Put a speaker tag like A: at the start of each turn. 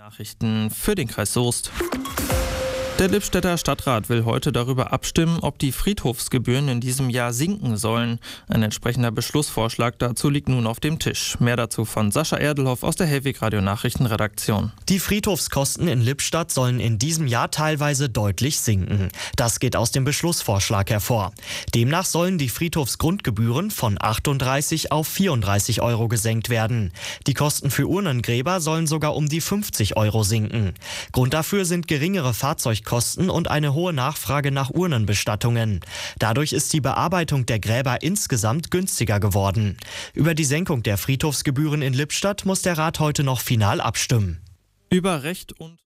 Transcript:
A: Nachrichten für den Kreis Soest. Der Lippstädter Stadtrat will heute darüber abstimmen, ob die Friedhofsgebühren in diesem Jahr sinken sollen. Ein entsprechender Beschlussvorschlag dazu liegt nun auf dem Tisch. Mehr dazu von Sascha Erdelhoff aus der Hellweg Radio Nachrichtenredaktion.
B: Die Friedhofskosten in Lippstadt sollen in diesem Jahr teilweise deutlich sinken. Das geht aus dem Beschlussvorschlag hervor. Demnach sollen die Friedhofsgrundgebühren von 38 auf 34 Euro gesenkt werden. Die Kosten für Urnengräber sollen sogar um die 50 Euro sinken. Grund dafür sind geringere Fahrzeugkosten und eine hohe Nachfrage nach Urnenbestattungen. Dadurch ist die Bearbeitung der Gräber insgesamt günstiger geworden. Über die Senkung der Friedhofsgebühren in Lippstadt muss der Rat heute noch final abstimmen.
A: Über Recht und